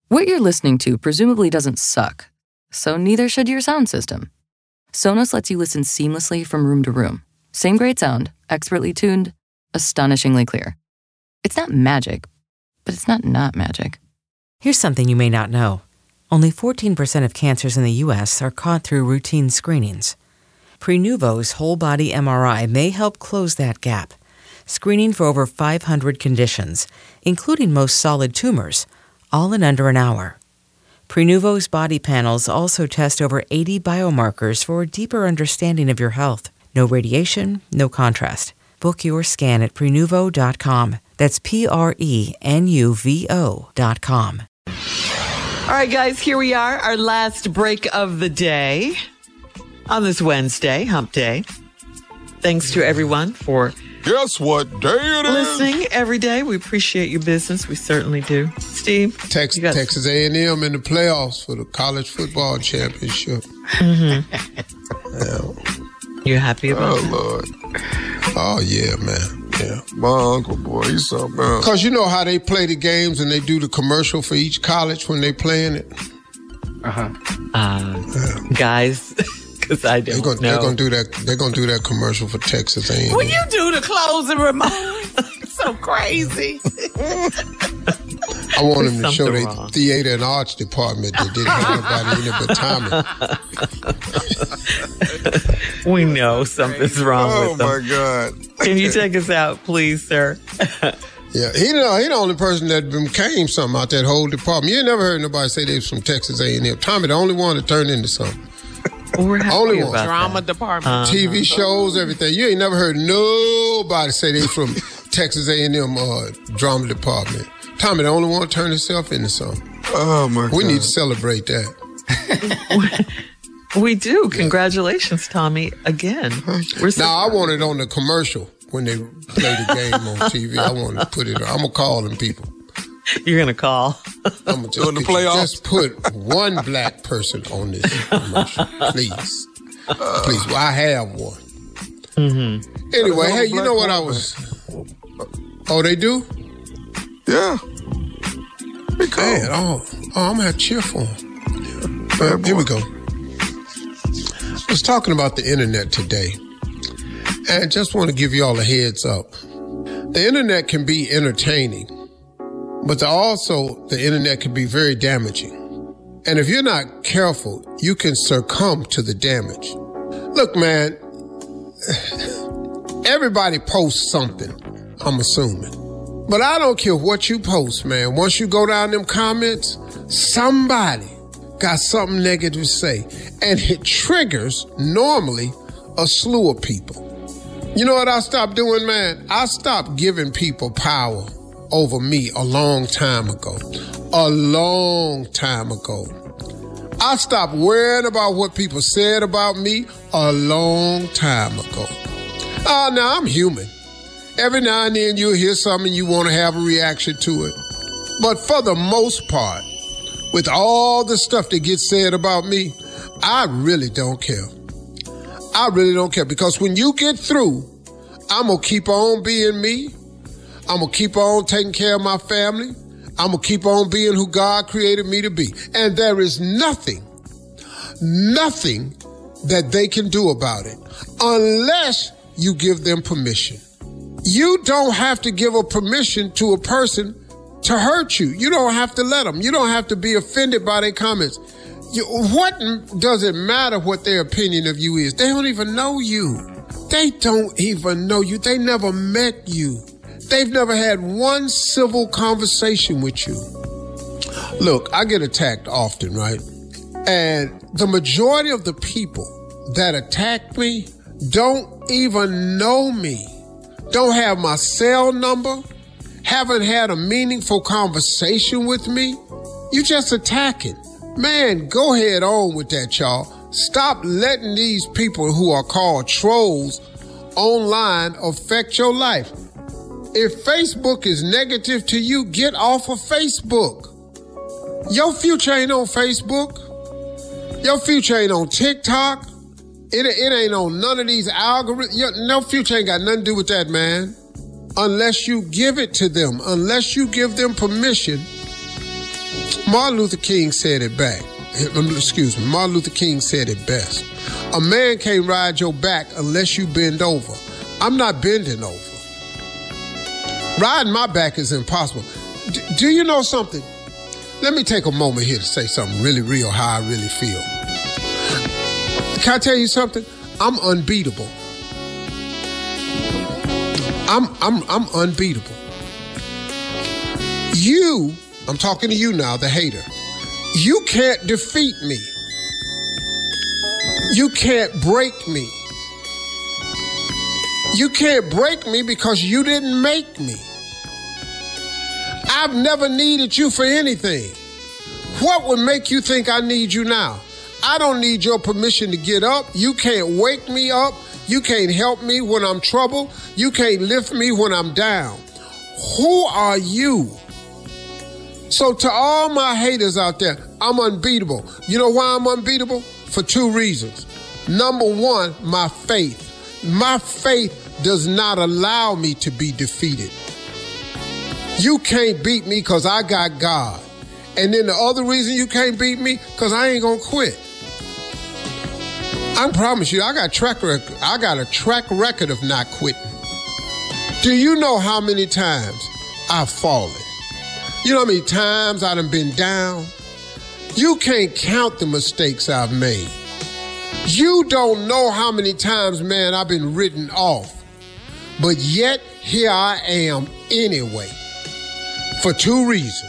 What you're listening to presumably doesn't suck, so neither should your sound system. Sonos lets you listen seamlessly from room to room. Same great sound, expertly tuned, astonishingly clear. It's not magic, but it's not magic. Here's something you may not know. Only 14% of cancers in the U.S. are caught through routine screenings. Prenuvo's whole-body MRI may help close that gap, screening for over 500 conditions, including most solid tumors, all in under an hour. Prenuvo's body panels also test over 80 biomarkers for a deeper understanding of your health. No radiation, no contrast. Book your scan at Prenuvo.com. That's Prenuvo.com. All right, guys, here we are, our last break of the day on this Wednesday, Hump Day. Thanks to everyone for guess what day it is? Listening every day. We appreciate your business. We certainly do. Steve? Texas A&M in the playoffs for the college football championship. You happy about that? Lord. Oh, yeah, man. Yeah. My uncle, boy, he's something else. Because you know how they play the games and they do the commercial for each college when they playing it? Guys, because I don't know. They're going to do that. They're going to do that commercial for Texas A&M. When you do the closing remarks, it's so crazy. I want them to show their theater and arts department that didn't have nobody in it but Tommy. We know something's wrong with them. Oh, my God. Can you take us out, please, sir? Yeah, he the only person that became something out that whole department. You ain't never heard nobody say they was from Texas A&M. Tommy, the only one that turned into something. We're happy only one. about Drama that. department. TV shows, everything. You ain't never heard nobody say they from Texas A&M drama department. Tommy, the only one turned himself into something. Oh, my God. We need to celebrate that. We do. Congratulations, Tommy, again. Now, I want it on the commercial when they play the game on TV. I want to put it on. I'm going to call them people. You're going to call? I'm going to During the playoffs? just put one black person on this commercial, please. Please. Well, I have one. Mm-hmm. Anyway, hey, you know what I was... Oh, they do? Yeah. Man, I'm going to have to cheer for them. Here we go. I was talking about the internet today, and just want to give you all a heads up. The internet can be entertaining, but the internet can be very damaging. And if you're not careful, you can succumb to the damage. Look, man, everybody posts something, I'm assuming. But I don't care what you post, man. Once you go down them comments, somebody got something negative to say. And it triggers, normally, a slew of people. You know what I stopped doing, man? I stopped giving people power over me a long time ago. A long time ago. I stopped worrying about what people said about me a long time ago. Now I'm human. Every now and then you'll hear something and you want to have a reaction to it. But for the most part, with all the stuff that gets said about me, I really don't care. I really don't care, because when you get through, I'm going to keep on being me. I'm going to keep on taking care of my family. I'm going to keep on being who God created me to be. And there is nothing that they can do about it unless you give them permission. You don't have to give a permission to a person to hurt you. You don't have to let them. You don't have to be offended by their comments. What does it matter what their opinion of you is? They don't even know you. They don't even know you. They never met you. They've never had one civil conversation with you. Look, I get attacked often, right? And the majority of the people that attack me don't even know me, don't have my cell number, haven't had a meaningful conversation with me. You just attacking. Man, go ahead on with that, y'all. Stop letting these people who are called trolls online affect your life. If Facebook is negative to you, get off of Facebook. Your future ain't on Facebook. Your future ain't on TikTok. It ain't on none of these algorithms. No future ain't got nothing to do with that, man. Unless you give it to them. Unless you give them permission. Martin Luther King said it back. Excuse me. Martin Luther King said it best. A man can't ride your back unless you bend over. I'm not bending over. Riding my back is impossible. Do you know something? Let me take a moment here to say something really real, how I really feel. Can I tell you something? I'm unbeatable. I'm unbeatable. I'm talking to you now, the hater. You can't defeat me. You can't break me. You can't break me because you didn't make me. I've never needed you for anything. What would make you think I need you now? I don't need your permission to get up. You can't wake me up. You can't help me when I'm troubled. You can't lift me when I'm down. Who are you? So to all my haters out there, I'm unbeatable. You know why I'm unbeatable? For two reasons. Number one, my faith. My faith does not allow me to be defeated. You can't beat me because I got God. And then the other reason you can't beat me, because I ain't going to quit. I promise you, I got a track record of not quitting. Do you know how many times I've fallen? You know how many times I done been down? You can't count the mistakes I've made. You don't know how many times, man, I've been written off. But yet, here I am anyway. For two reasons.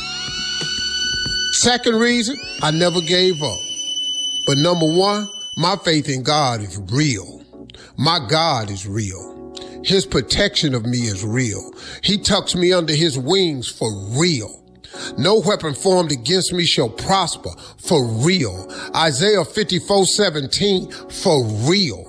Second reason, I never gave up. But number one, my faith in God is real. My God is real. His protection of me is real. He tucks me under his wings for real. No weapon formed against me shall prosper for real. Isaiah 54:17 for real.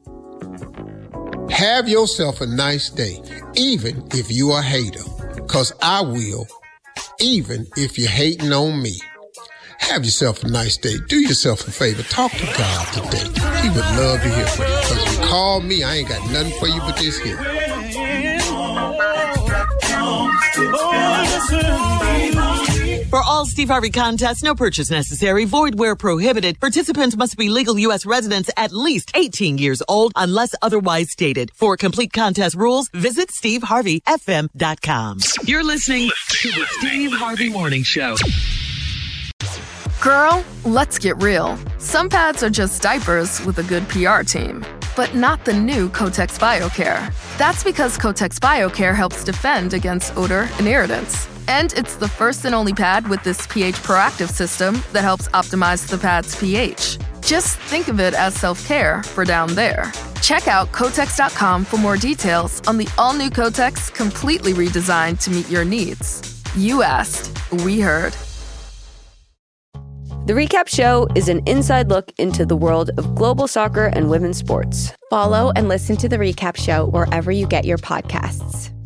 Have yourself a nice day, even if you are a hater, because I will, even if you're hating on me. Have yourself a nice day. Do yourself a favor. Talk to God today. He would love to hear from you. Because you call me, I ain't got nothing for you but this here. For all Steve Harvey contests, no purchase necessary, void where prohibited. Participants must be legal U.S. residents at least 18 years old unless otherwise stated. For complete contest rules, visit SteveHarveyFM.com. You're listening to the Steve Harvey Morning Show. Girl, let's get real. Some pads are just diapers with a good PR team, but not the new Kotex BioCare. That's because Kotex BioCare helps defend against odor and irritants. And it's the first and only pad with this pH proactive system that helps optimize the pad's pH. Just think of it as self-care for down there. Check out Kotex.com for more details on the all-new Kotex, completely redesigned to meet your needs. You asked, we heard. The Recap Show is an inside look into the world of global soccer and women's sports. Follow and listen to The Recap Show wherever you get your podcasts.